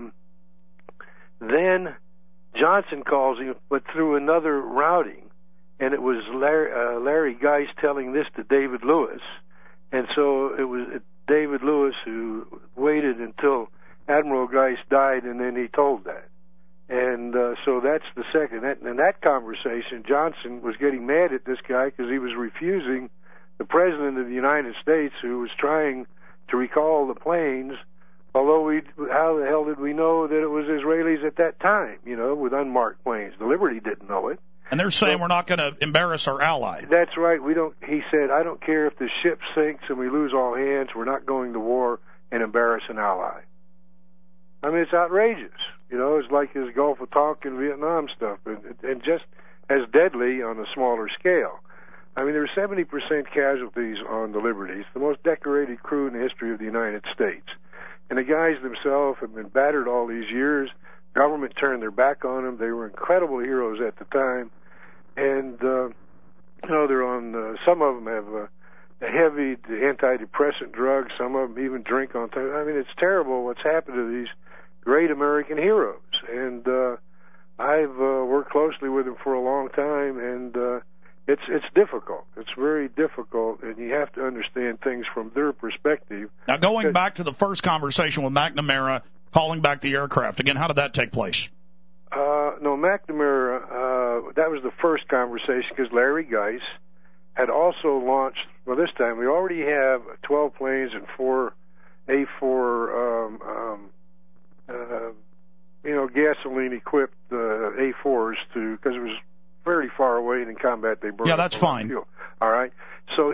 then Johnson calls him, but through another routing, and it was Larry Geis telling this to David Lewis, and so it was David Lewis who waited until Admiral Geis died, and then he told that. And so that's the second. In that conversation, Johnson was getting mad at this guy because he was refusing the President of the United States, who was trying to recall the planes, although how the hell did we know that it was Israelis at that time, with unmarked planes? The Liberty didn't know it. And they're saying we're not going to embarrass our ally. That's right. He said, I don't care if the ship sinks and we lose all hands, we're not going to war and embarrass an ally. I mean, it's outrageous. It's like his Gulf of Tonkin, Vietnam stuff, and just as deadly on a smaller scale. I mean, there were 70% casualties on the Liberty. It's the most decorated crew in the history of the United States. And the guys themselves have been battered all these years. Government turned their back on them. They were incredible heroes at the time. And, they're on, some of them have a heavy antidepressant drugs. Some of them even drink on time. I mean, it's terrible what's happened to these great American heroes. And I've worked closely with them for a long time, and it's difficult. It's very difficult, and you have to understand things from their perspective. Now, going back to the first conversation with McNamara, calling back the aircraft, again, how did that take place? No, McNamara, that was the first conversation because Larry Geis had also launched, well, this time we already have 12 planes and 4 A4, gasoline-equipped A4s because it was fairly far away, and in combat they burned. Yeah, that's fine. Fuel. All right. So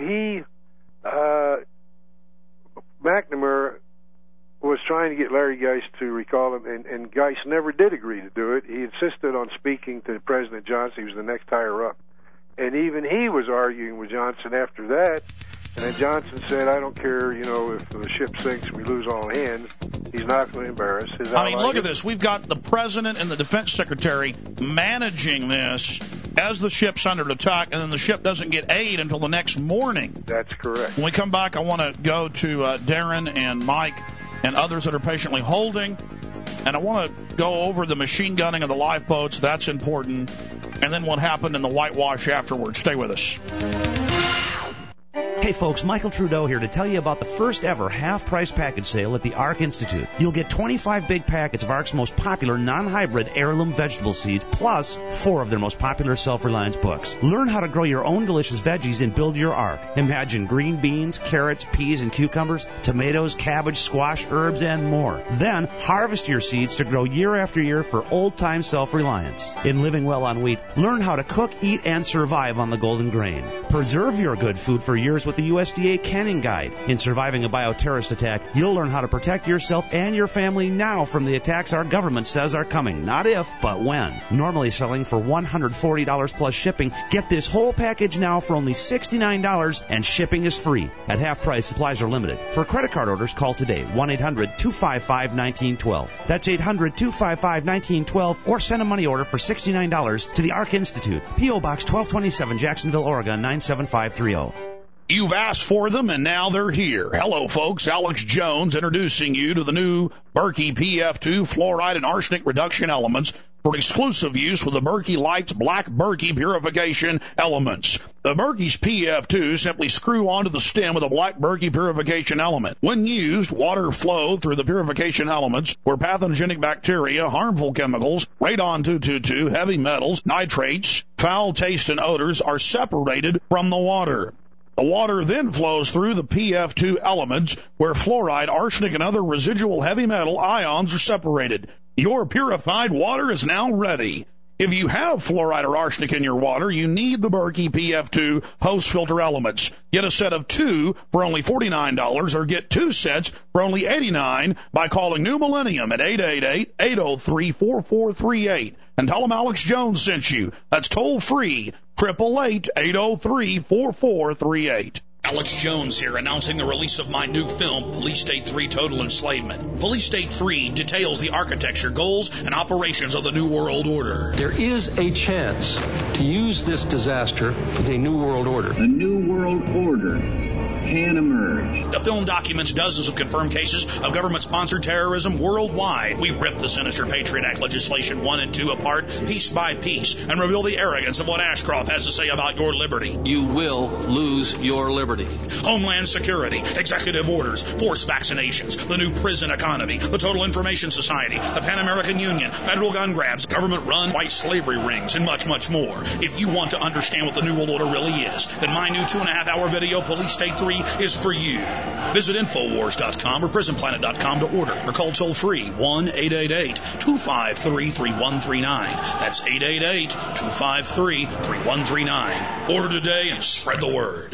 McNamara was trying to get Larry Geis to recall him, and Geis never did agree to do it. He insisted on speaking to President Johnson. He was the next higher up. And even he was arguing with Johnson after that. And then Johnson said, I don't care, if the ship sinks and we lose all hands. He's not going to embarrass his ally. I mean, look at this. We've got the President and the Defense Secretary managing this as the ship's under attack, and then the ship doesn't get aid until the next morning. That's correct. When we come back, I want to go to Darren and Mike and others that are patiently holding. And I want to go over the machine gunning of the lifeboats. That's important. And then what happened in the whitewash afterwards. Stay with us. Hey folks, Michael Trudeau here to tell you about the first ever half-price package sale at the ARC Institute. You'll get 25 big packets of ARC's most popular non-hybrid heirloom vegetable seeds, plus 4 of their most popular self-reliance books. Learn how to grow your own delicious veggies and build your ARC. Imagine green beans, carrots, peas, and cucumbers, tomatoes, cabbage, squash, herbs, and more. Then harvest your seeds to grow year after year for old-time self-reliance. In Living Well on Wheat, learn how to cook, eat, and survive on the golden grain. Preserve your good food for years with the USDA Canning Guide. In Surviving a Bioterrorist Attack, you'll learn how to protect yourself and your family now from the attacks our government says are coming. Not if, but when. Normally selling for $140 plus shipping, get this whole package now for only $69, and shipping is free. At half price, supplies are limited. For credit card orders, call today, 1-800-255-1912. That's 800-255-1912, or send a money order for $69 to the ARC Institute, P.O. Box 1227, Jacksonville, Oregon, 97530. You've asked for them, and now they're here. Hello, folks. Alex Jones introducing you to the new Berkey PF2 fluoride and arsenic reduction elements for exclusive use with the Berkey Lights Black Berkey purification elements. The Berkey's PF2 simply screw onto the stem with a Black Berkey purification element. When used, water flow through the purification elements where pathogenic bacteria, harmful chemicals, radon-222, heavy metals, nitrates, foul taste, and odors are separated from the water. The water then flows through the PF2 elements where fluoride, arsenic, and other residual heavy metal ions are separated. Your purified water is now ready. If you have fluoride or arsenic in your water, you need the Berkey PF2 host filter elements. Get a set of 2 for only $49 or get 2 sets for only $89 by calling New Millennium at 888-803-4438 and tell them Alex Jones sent you. That's toll free, 888-803-4438. Alex Jones here, announcing the release of my new film, Police State 3 Total Enslavement. Police State 3 details the architecture, goals, and operations of the New World Order. There is a chance to use this disaster with a New World Order. A New World Order can emerge. The film documents dozens of confirmed cases of government-sponsored terrorism worldwide. We rip the sinister Patriot Act legislation 1 and 2 apart, piece by piece, and reveal the arrogance of what Ashcroft has to say about your liberty. You will lose your liberty. Homeland Security, executive orders, forced vaccinations, the new prison economy, the Total Information Society, the Pan American Union, federal gun grabs, government-run white slavery rings, and much, much more. If you want to understand what the New World Order really is, then my new 2.5-hour video, Police State 3, is for you. Visit Infowars.com or PrisonPlanet.com to order or call toll-free 1-888-253-3139. That's 888-253-3139. Order today and spread the word.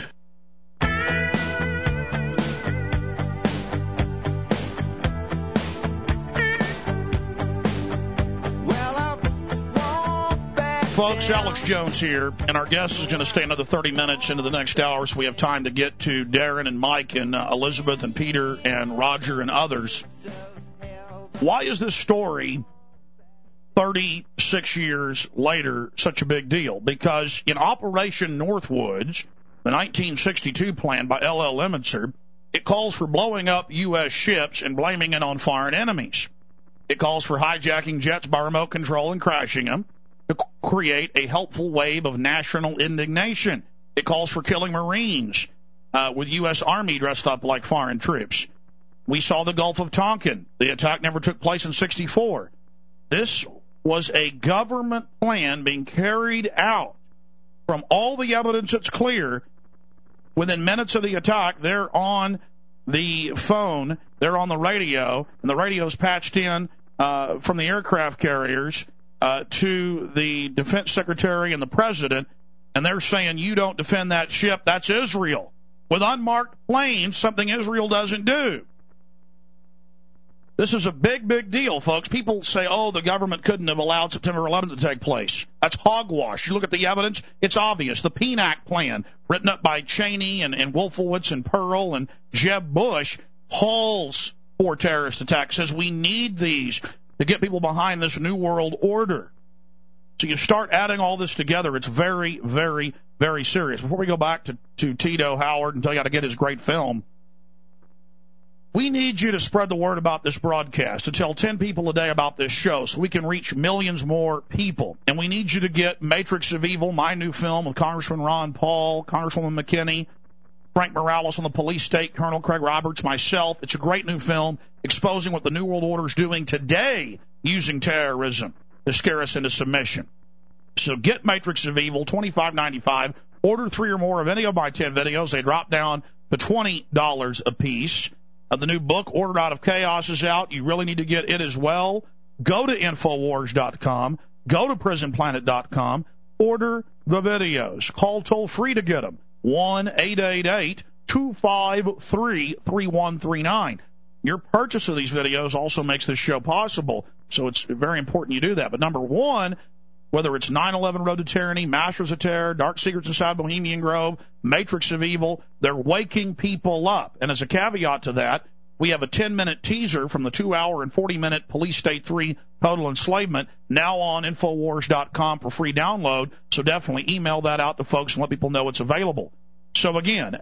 Folks, Alex Jones here, and our guest is going to stay another 30 minutes into the next hour, so we have time to get to Darren and Mike and Elizabeth and Peter and Roger and others. Why is this story 36 years later such a big deal? Because in Operation Northwoods, the 1962 plan by L.L. Emitzer, it calls for blowing up U.S. ships and blaming it on foreign enemies. It calls for hijacking jets by remote control and crashing them to create a helpful wave of national indignation. It calls for killing Marines with U.S. Army dressed up like foreign troops. We saw the Gulf of Tonkin. The attack never took place in '64. This was a government plan being carried out. From all the evidence that's clear, within minutes of the attack, they're on the phone, they're on the radio, and the radio's patched in from the aircraft carriers to the defense secretary and the president, and they're saying, you don't defend that ship, that's Israel. With unmarked planes, something Israel doesn't do. This is a big, big deal, folks. People say, oh, the government couldn't have allowed September 11th to take place. That's hogwash. You look at the evidence, it's obvious. The PNAC plan, written up by Cheney and Wolfowitz and Pearl and Jeb Bush, calls for terrorist attacks, says we need these to get people behind this New World Order. So you start adding all this together, it's very, very, very serious. Before we go back to Tito Howard and tell you how to get his great film, we need you to spread the word about this broadcast, to tell 10 people a day about this show so we can reach millions more people. And we need you to get Matrix of Evil, my new film with Congressman Ron Paul, Congresswoman McKinney, Frank Morales on the police state, Colonel Craig Roberts, myself. It's a great new film exposing what the New World Order is doing today using terrorism to scare us into submission. So get Matrix of Evil, $25.95. Order 3 or more of any of my 10 videos. They drop down to $20 a piece. The new book, Order Out of Chaos, is out. You really need to get it as well. Go to Infowars.com. Go to PrisonPlanet.com. Order the videos. Call toll-free to get them. 1-888-253-3139. Your purchase of these videos also makes this show possible, so it's very important you do that. But number one, whether it's 9/11 Road to Tyranny, Masters of Terror, Dark Secrets Inside Bohemian Grove, Matrix of Evil, they're waking people up. And as a caveat to that, we have a 10-minute teaser from the 2-hour and 40-minute Police State 3 Total Enslavement now on Infowars.com for free download. So definitely email that out to folks and let people know it's available. So again,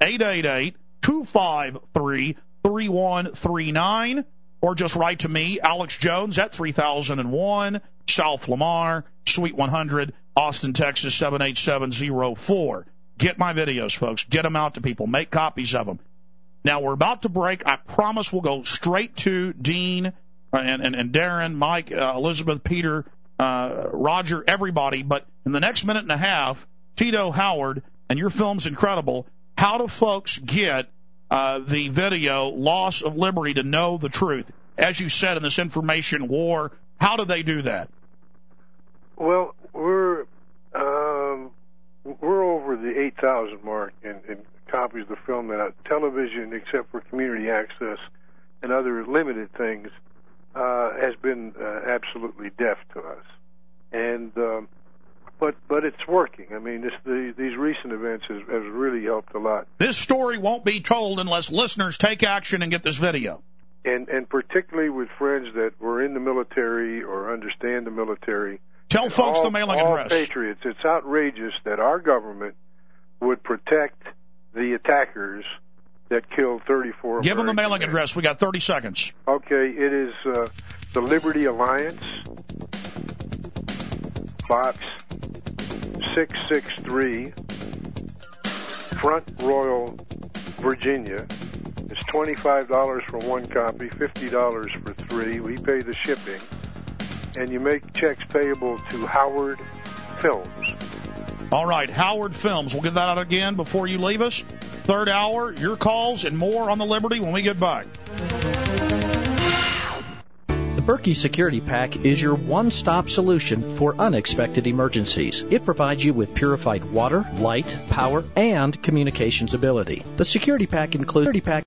888-253-3139, or just write to me, Alex Jones at 3001 South Lamar, Suite 100, Austin, Texas 78704. Get my videos, folks. Get them out to people. Make copies of them. Now, we're about to break. I promise we'll go straight to Dean and Darren, Mike, Elizabeth, Peter, Roger, everybody. But in the next minute and a half, Tito Howard, and your film's incredible. How do folks get the video, Loss of Liberty, to know the truth? As you said, in this information war, how do they do that? Well, we're over the 8,000 mark in copies of the film. That television, except for community access and other limited things, has been absolutely deaf to us. And but it's working. I mean, these recent events has really helped a lot. This story won't be told unless listeners take action and get this video. And particularly with friends that were in the military or understand the military. Tell folks the mailing address. All patriots. It's outrageous that our government would protect the attackers that killed 34 Give them the mailing address. We got 30 seconds. Okay, it is the Liberty Alliance, Box 663, Front Royal, Virginia. It's $25 for one copy, $50 for 3. We pay the shipping. And you make checks payable to Howard Films. All right, Howard Films. We'll get that out again before you leave us. Third hour, your calls and more on the Liberty when we get back. The Berkey Security Pack is your one-stop solution for unexpected emergencies. It provides you with purified water, light, power, and communications ability. The Security Pack includes